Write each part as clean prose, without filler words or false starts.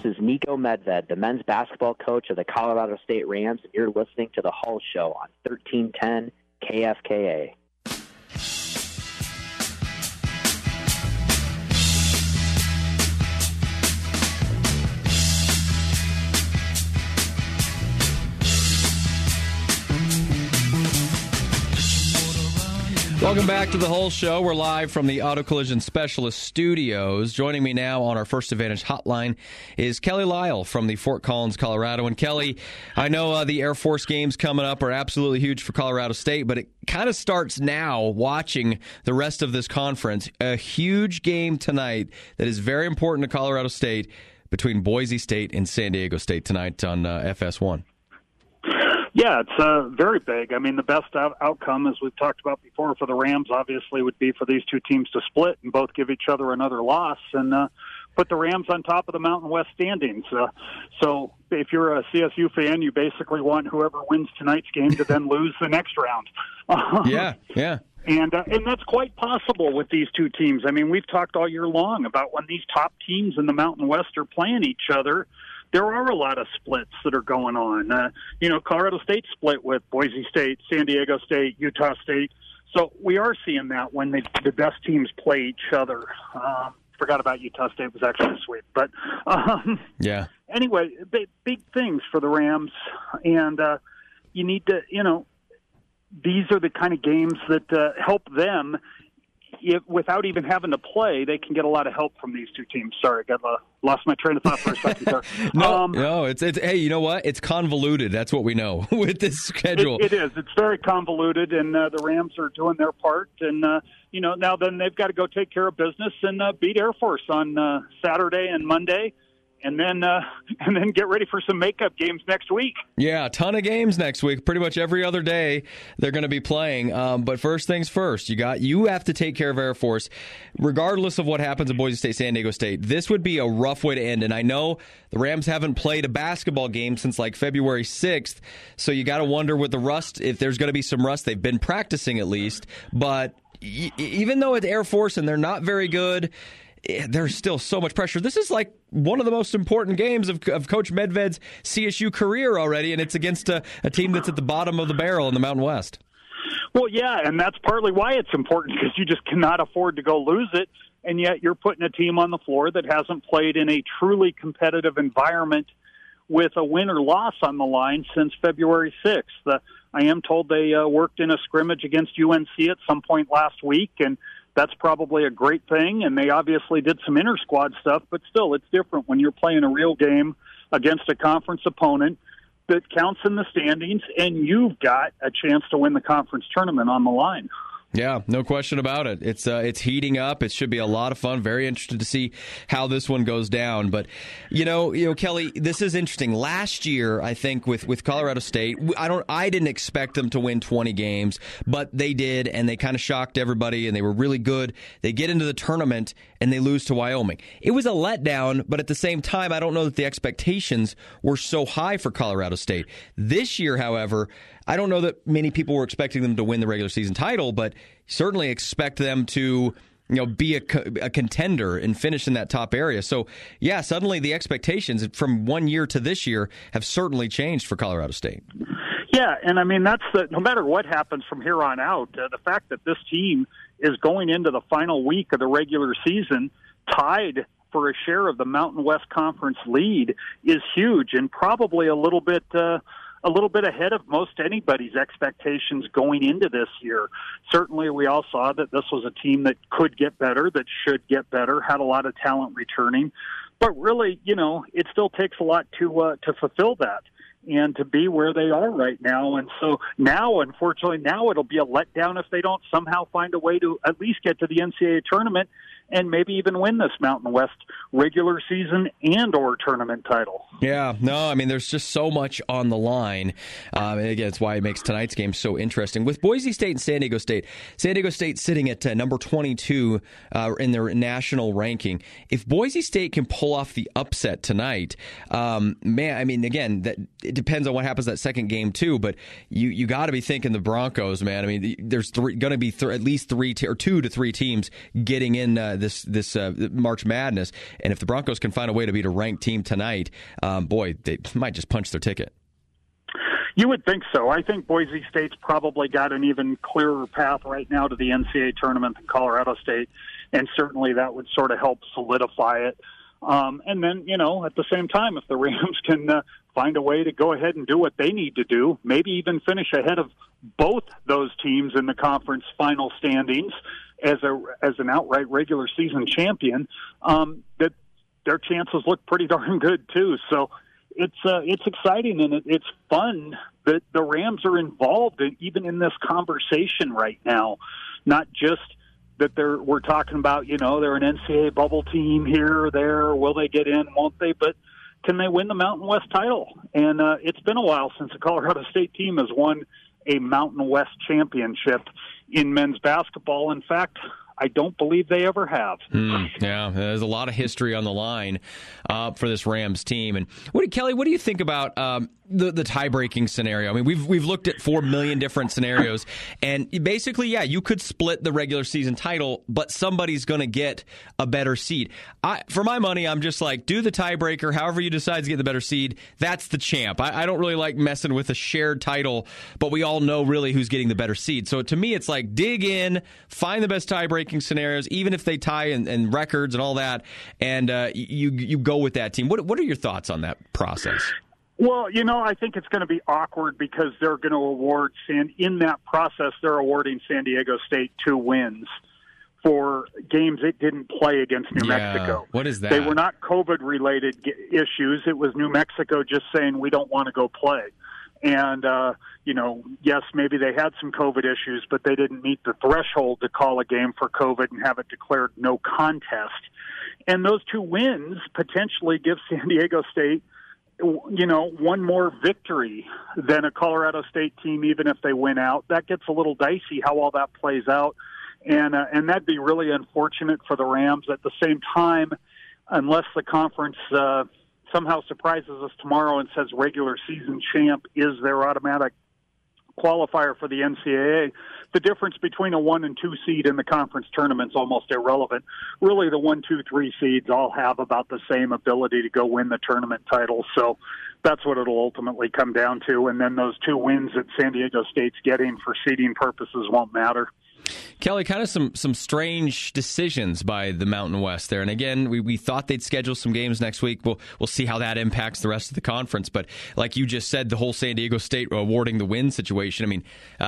is Niko Medved, the men's basketball coach of the Colorado State Rams, and you're listening to The Hull Show on 1310 KFKA. Welcome back to The Hull Show. We're live from the Auto Collision Specialist Studios. Joining me now on our First Advantage hotline is Kelly Lyle from the Fort Collins, Colorado. And Kelly, I know the Air Force games coming up are absolutely huge for Colorado State, but it kind of starts now watching the rest of this conference. A huge game tonight that is very important to Colorado State between Boise State and San Diego State tonight on FS1. Yeah, it's very big. I mean, the best outcome, as we've talked about before, for the Rams obviously would be for these two teams to split and both give each other another loss and put the Rams on top of the Mountain West standings. So if you're a CSU fan, you basically want whoever wins tonight's game to then lose the next round. Yeah. And that's quite possible with these two teams. I mean, we've talked all year long about when these top teams in the Mountain West are playing each other, there are a lot of splits that are going on. Colorado State split with Boise State, San Diego State, Utah State. So we are seeing that when the best teams play each other. Forgot about Utah State was actually a sweep. But yeah. Anyway, big things for the Rams. And you need to, these are the kind of games that help them. Without even having to play, they can get a lot of help from these two teams. Sorry, lost my train of thought for a second there. No, it's hey, you know what? It's convoluted. That's what we know with this schedule. It is. It's very convoluted, and the Rams are doing their part. And now then they've got to go take care of business and beat Air Force on Saturday and Monday. And then get ready for some makeup games next week. Yeah, a ton of games next week. Pretty much every other day they're going to be playing. But first things first, you have to take care of Air Force, regardless of what happens at Boise State, San Diego State. This would be a rough way to end. And I know the Rams haven't played a basketball game since like February 6th, so you got to wonder with the rust if there's going to be some rust. They've been practicing at least, but even though it's Air Force and they're not very good, there's still so much pressure. This is like one of the most important games of Coach Medved's CSU career already, and it's against a team that's at the bottom of the barrel in the Mountain West. Well, yeah, and that's partly why it's important, because you just cannot afford to go lose it, and yet you're putting a team on the floor that hasn't played in a truly competitive environment with a win or loss on the line since February 6th. I am told they worked in a scrimmage against UNC at some point last week, and that's probably a great thing, and they obviously did some inter-squad stuff, but still, it's different when you're playing a real game against a conference opponent that counts in the standings, and you've got a chance to win the conference tournament on the line. Yeah, no question about it. It's heating up. It should be a lot of fun. Very interested to see how this one goes down. But Kelly, this is interesting. Last year, I think with Colorado State, I didn't expect them to win 20 games, but they did, and they kind of shocked everybody, and they were really good. They get into the tournament and they lose to Wyoming. It was a letdown, but at the same time, I don't know that the expectations were so high for Colorado State. This year, however, I don't know that many people were expecting them to win the regular season title, but certainly expect them to be a contender and finish in that top area. So, yeah, suddenly the expectations from one year to this year have certainly changed for Colorado State. Yeah, and I mean, no matter what happens from here on out, the fact that this team is going into the final week of the regular season tied for a share of the Mountain West Conference lead is huge, and probably a little bit ahead of most anybody's expectations going into this year. Certainly, we all saw that this was a team that could get better, that should get better, had a lot of talent returning. But really, it still takes a lot to fulfill that and to be where they are right now. And so now, unfortunately, it'll be a letdown if they don't somehow find a way to at least get to the NCAA tournament and maybe even win this Mountain West regular season and or tournament title. Yeah, no, I mean, there's just so much on the line. And again, it's why it makes tonight's game so interesting. With Boise State and San Diego State sitting at number 22 in their national ranking. If Boise State can pull off the upset tonight, man, I mean, again, it depends on what happens that second game too, but you got to be thinking the Broncos, man. I mean, there's going to be at least 2 to 3 teams getting in this March Madness. And if the Broncos can find a way to beat a ranked team tonight, boy, they might just punch their ticket. You would think so. I think Boise State's probably got an even clearer path right now to the NCAA tournament than Colorado State, and certainly that would sort of help solidify it. And then, at the same time, if the Rams can find a way to go ahead and do what they need to do, maybe even finish ahead of both those teams in the conference final standings as an outright regular season champion, that their chances look pretty darn good too. So it's exciting and it's fun that the Rams are involved even in this conversation right now, not just that we're talking about, they're an NCAA bubble team here or there. Will they get in? Won't they? But can they win the Mountain West title? And it's been a while since a Colorado State team has won a Mountain West championship in men's basketball. In fact, I don't believe they ever have. Yeah, there's a lot of history on the line for this Rams team. And Kelly, what do you think about the tie-breaking scenario? I mean, we've looked at 4 million different scenarios, and basically, yeah, you could split the regular season title, but somebody's going to get a better seed. For my money, I'm just like, do the tiebreaker. However you decide to get the better seed, that's the champ. I don't really like messing with a shared title, but we all know really who's getting the better seed. So to me, it's like dig in, find the best tie-breaking scenarios, even if they tie and records and all that, and you go with that team. What are your thoughts on that process? Well, I think it's going to be awkward because they're going to award in that process, they're awarding San Diego State 2 wins for games it didn't play against New Mexico. What is that? They were not COVID-related issues. It was New Mexico just saying, we don't want to go play. And, yes, maybe they had some COVID issues, but they didn't meet the threshold to call a game for COVID and have it declared no contest. And those 2 wins potentially give San Diego State one more victory than a Colorado State team, even if they win out. That gets a little dicey how all that plays out. And that'd be really unfortunate for the Rams. At the same time, unless the conference somehow surprises us tomorrow and says regular season champ is their automatic qualifier for the NCAA, the difference between a 1 and 2 seed in the conference tournament is almost irrelevant. Really, the 1, 2, 3 seeds all have about the same ability to go win the tournament title. So that's what it'll ultimately come down to. And then those 2 wins that San Diego State's getting for seeding purposes won't matter. Kelly, kind of some strange decisions by the Mountain West there. And again, we thought they'd schedule some games next week. We'll see how that impacts the rest of the conference. But like you just said, the whole San Diego State awarding the win situation, I mean,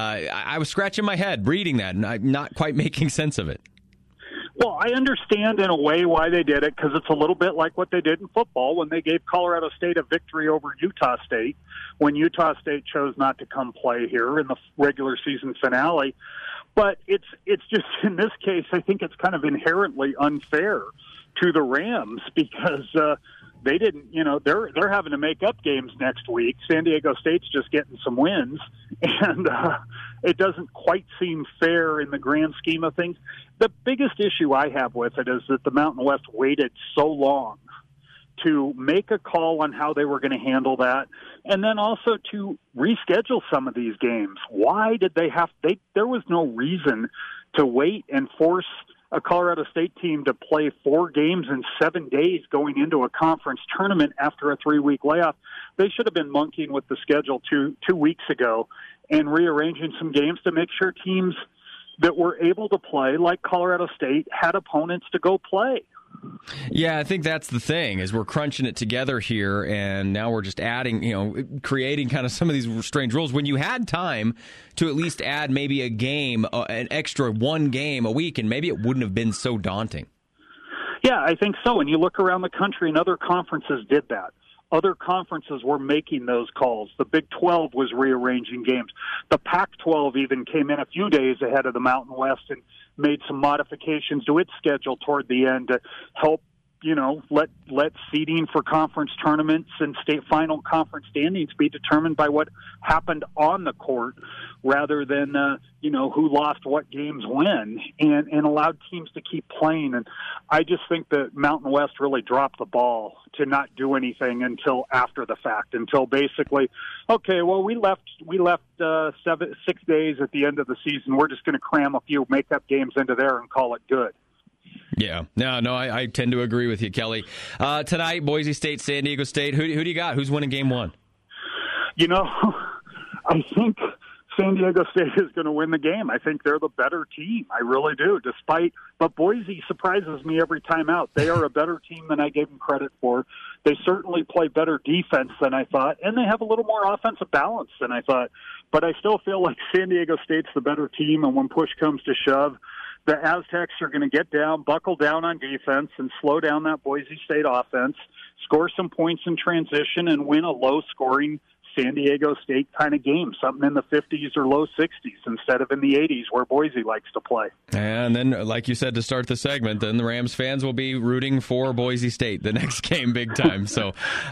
I was scratching my head reading that, and I'm not quite making sense of it. Well, I understand in a way why they did it, because it's a little bit like what they did in football when they gave Colorado State a victory over Utah State, when Utah State chose not to come play here in the regular season finale. But it's just, in this case, I think it's kind of inherently unfair to the Rams because they didn't, they're having to make up games next week. San Diego State's just getting some wins, and it doesn't quite seem fair in the grand scheme of things. The biggest issue I have with it is that the Mountain West waited so long to make a call on how they were going to handle that, and then also to reschedule some of these games. Why did they have – there was no reason to wait and force a Colorado State team to play 4 games in 7 days going into a conference tournament after a 3-week layoff. They should have been monkeying with the schedule two weeks ago and rearranging some games to make sure teams that were able to play, like Colorado State, had opponents to go play. Yeah, I think that's the thing, is we're crunching it together here, and now we're just adding, creating kind of some of these strange rules. When you had time to at least add maybe a game, an extra 1 game a week, and maybe it wouldn't have been so daunting. Yeah, I think so. And you look around the country, and other conferences did that. Other conferences were making those calls. The Big 12 was rearranging games. The Pac-12 even came in a few days ahead of the Mountain West and made some modifications to its schedule toward the end to help, let seeding for conference tournaments and state final conference standings be determined by what happened on the court rather than, who lost what games when, and allowed teams to keep playing. And I just think that Mountain West really dropped the ball to not do anything until after the fact, until basically, okay, well, we left 6 days at the end of the season. We're just going to cram a few makeup games into there and call it good. Yeah. No, I tend to agree with you, Kelly. Tonight, Boise State, San Diego State. Who do you got? Who's winning game one? I think San Diego State is going to win the game. I think they're the better team. I really do. But Boise surprises me every time out. They are a better team than I gave them credit for. They certainly play better defense than I thought, and they have a little more offensive balance than I thought. But I still feel like San Diego State's the better team, and when push comes to shove, the Aztecs are going to get down, buckle down on defense, and slow down that Boise State offense, score some points in transition, and win a low-scoring San Diego State kind of game, something in the 50s or low 60s instead of in the 80s where Boise likes to play. And then, like you said to start the segment, then the Rams fans will be rooting for Boise State the next game big time. So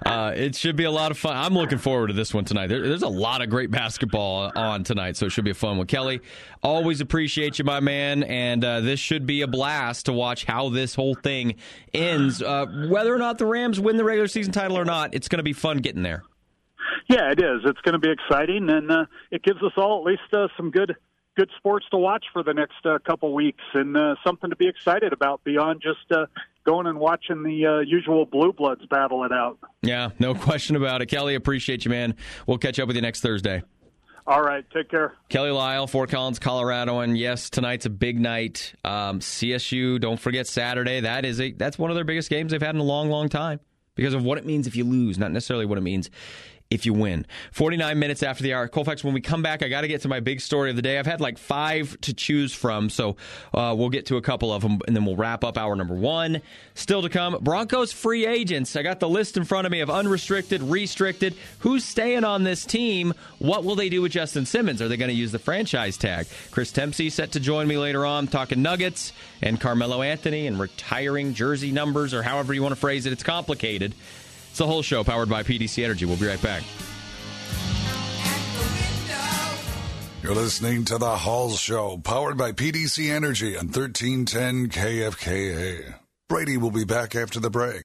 it should be a lot of fun. I'm looking forward to this one tonight. There's a lot of great basketball on tonight, so it should be a fun one. Kelly, always appreciate you, my man, and this should be a blast to watch how this whole thing ends. Whether or not the Rams win the regular season title or not, it's going to be fun getting there. Yeah, it is. It's going to be exciting, and it gives us all at least some good sports to watch for the next couple weeks, and something to be excited about beyond just going and watching the usual Blue Bloods battle it out. Yeah, no question about it. Kelly, appreciate you, man. We'll catch up with you next Thursday. All right, take care. Kelly Lyle, Fort Collins, Colorado, and yes, tonight's a big night. CSU, don't forget Saturday. That's one of their biggest games they've had in a long, long time because of what it means if you lose, not necessarily what it means if you win. 49 minutes after the hour. Colfax, when we come back, I got to get to my big story of the day. I've had like 5 to choose from, so we'll get to a couple of them, and then we'll wrap up hour number 1. Still to come, Broncos free agents. I got the list in front of me of unrestricted, restricted. Who's staying on this team? What will they do with Justin Simmons? Are they going to use the franchise tag? Chris Tempsey set to join me later on, talking Nuggets and Carmelo Anthony and retiring jersey numbers, or however you want to phrase it. It's complicated. It's the whole show powered by PDC Energy. We'll be right back. You're listening to The Halls Show, powered by PDC Energy on 1310 KFKA. Brady will be back after the break.